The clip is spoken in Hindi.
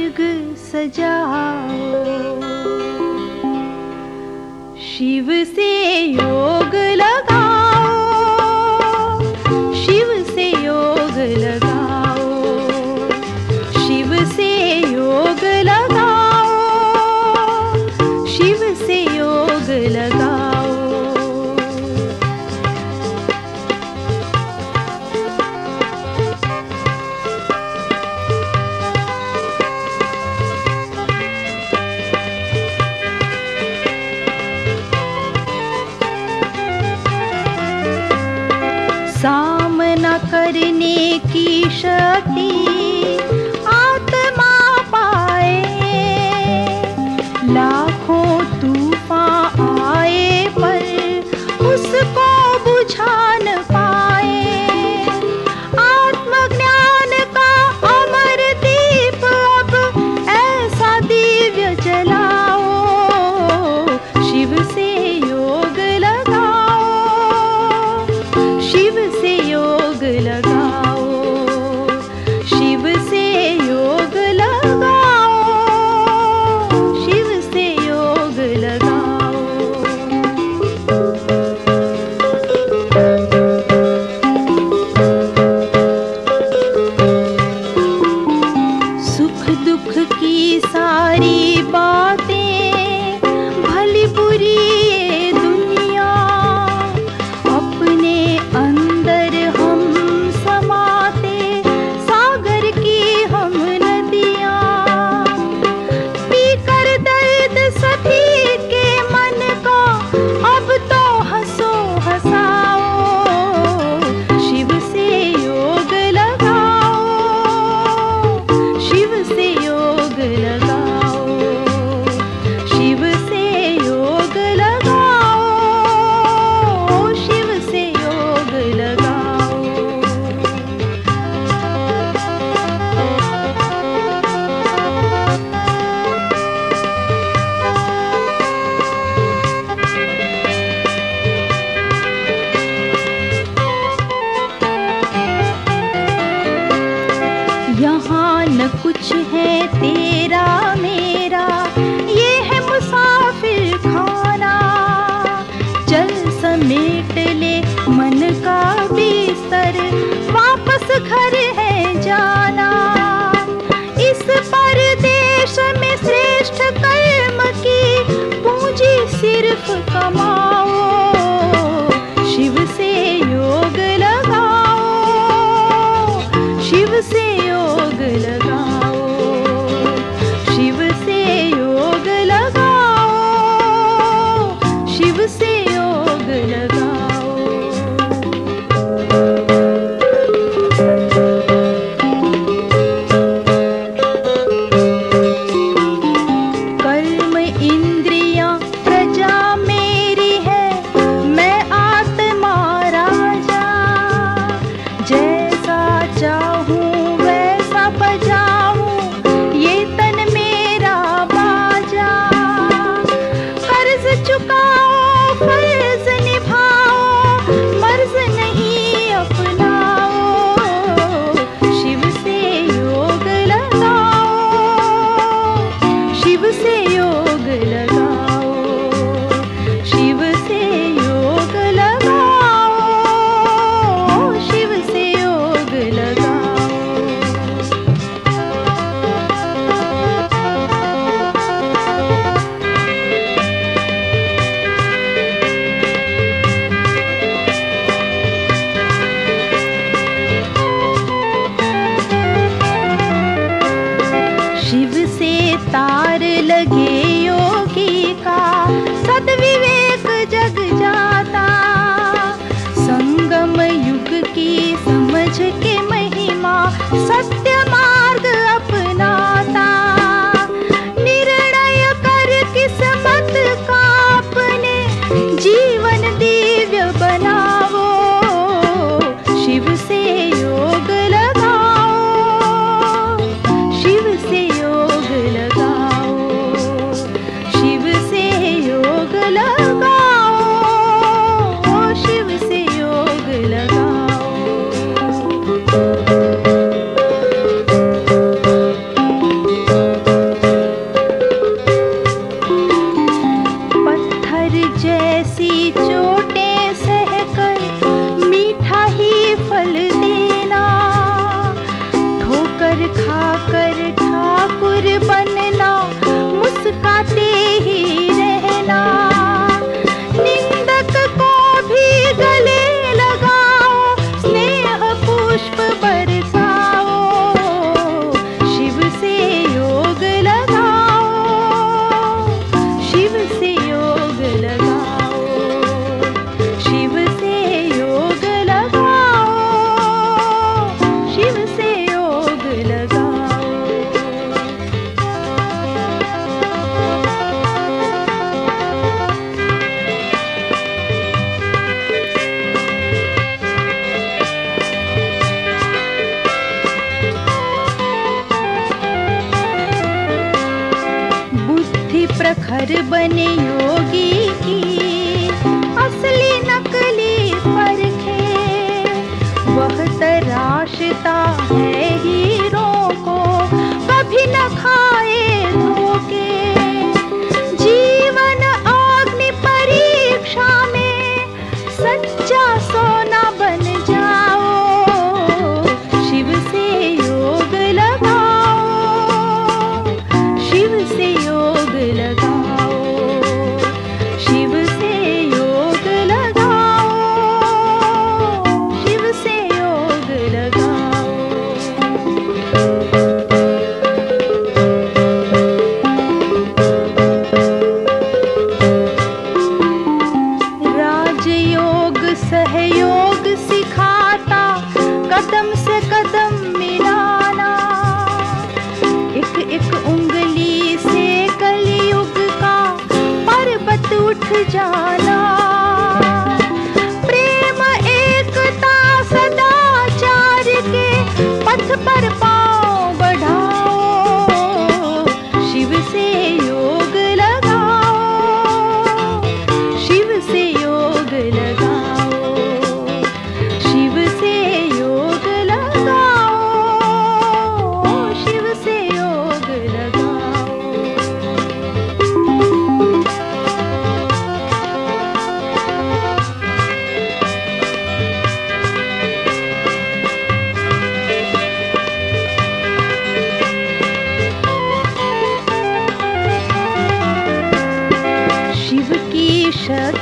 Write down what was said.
स्वर्ग सजाओ। शिव से योग लगाओ, शिव से योग लगाओ, शिव से योग लगाओ, शिव से योग लगाओ। सामना करने की शक्ति आत्मा पाए, लाखों तूफान आए पर उसको बुझा न पाए। आत्मज्ञान का अमर दीप अब ऐसा दिव्य जलाओ। शिव से योग लगाओ, शिव से योग लगाओ, शिव से योग लगाओ, शिव से योग लगाओ। सुख दुख की सारी बातें भली बुरी ये दुनिया, अपने अंदर हम समाते सागर की हम नदियाँ। पीकर दर्द सभी के मन का अब तो हंसो हंसाओ। शिव से योग लगाओ, शिव से योग लगाओ, शिव से योग लगाओ, शिव से योग लगाओ। यहाँ न कुछ है तेरा मेरा, ये है मुसाफिर खाना। चल समेट ले मन का बिस्तर, वापस घर है जाना। इस परदेश में श्रेष्ठ कर्म की पूंजी सिर्फ कमाओ। शिव से योग लगाओ, शिव से योग लगाओ, शिव से योग लगाओ, शिव से योग लगाओ। कर्म इंद्रियां प्रजा मेरी है, मैं आत्मा राजा। जैसा चाहूं वैसा बजाऊं, ये तन मेरा बाजा। कर्ज चुकाओ फर्ज निभाओ, मर्ज नहीं अपनाओ। शिव से योग लगाओ, शिव से योग लगाओ, शिव से योग लगाओ, शिव से योग लगाओ। शिव से तार लगे योगी का, सद्विवेक जग जाता। संगम युग की समझ के महिमा, सत्य मार्ग अपनाता। निर्णय कर किस्मत का अपने, जीवन दिव्य बनाओ। शिव से योग लगाओ, शिव से योग लगाओ, प्रखर बने योगी की, असली नकली परखे। वह तराशता है हीरों को, कभी न खाए धोखे। जीवन अग्नि परीक्षा में सच्चा सोना बन जाओ, शिव से योग लगाओ, शिव से योग लगाओ, शिव से योग लगाओ, शिव से योग लगाओ। राजयोग सहयोग सिखाता, कदम से कदम मिलाना। एक एक उंगली से कलयुग का पर्वत उठ जाना। प्रेम एकता सदाचार के पथ पर पांव बढ़ाओ, शिव से योग लगाओ, शिव से योग लगाओ, शिव से योग लगाओ, शिव से योग लगाओ। शिव की शक्ति